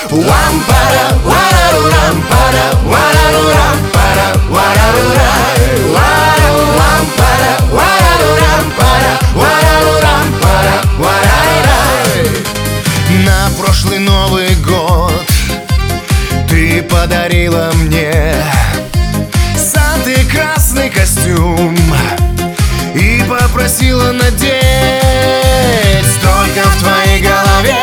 Лампара, варару-рампара, варару-рампара, варару-рай. Лампара, варару-рампара, варару-рампара, варай-рай. На прошлый Новый год ты подарила мне Санты красный костюм и попросила надеть. Только в твоей голове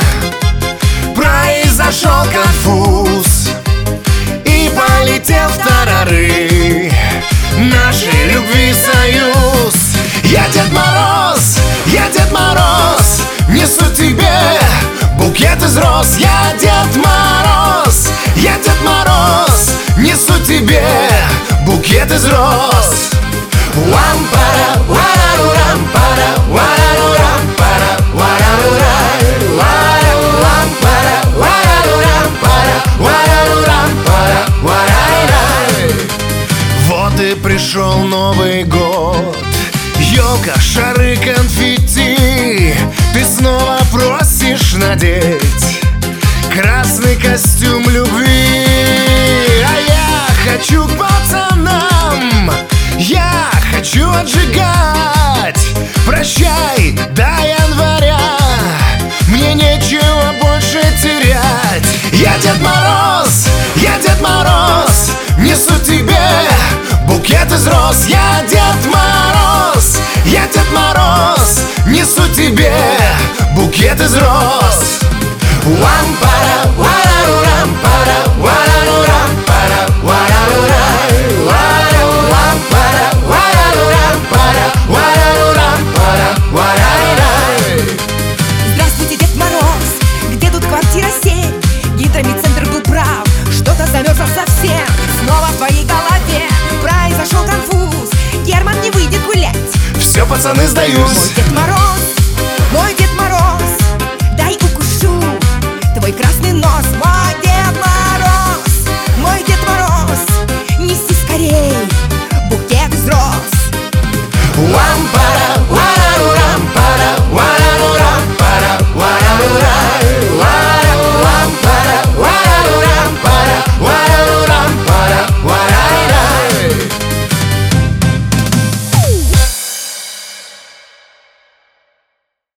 произошел конфуз, и полетел в тарары нашей любви союз. Я Дед Мороз, я Дед Мороз, несу тебе букет из роз. Я Дед Мороз, я Дед Мороз, несу тебе букет из роз. Лампара, варару-рампара, варару-рампара, варару-рай. Лампара, варару-рампара, варару-рампара, варай-рай. Вот и пришел Новый год, елка, шары, конфетти. Ты снова просишь надеть красный костюм любви. А я хочу к пацанам, я хочу отжигать. Прощай до января, мне нечего больше терять. Я Дед Мороз, я Дед Мороз, несу тебе букет из роз. Я Дед Мороз, я Дед Мороз, несу тебе букет из роз. Лампара, варару-рампара, варару-рампара, варару-рай. Лампара, варару-рампара, варару-рампара, варай-рай. Здравствуйте, Дед Мороз, где тут квартира 7? Гидромедцентр был прав, что-то замерзло совсем. Снова в твоей голове произошел конфуз, Герман не выйдет гулять. Все, пацаны, сдаюсь. Мой Дед Мороз, мой Дед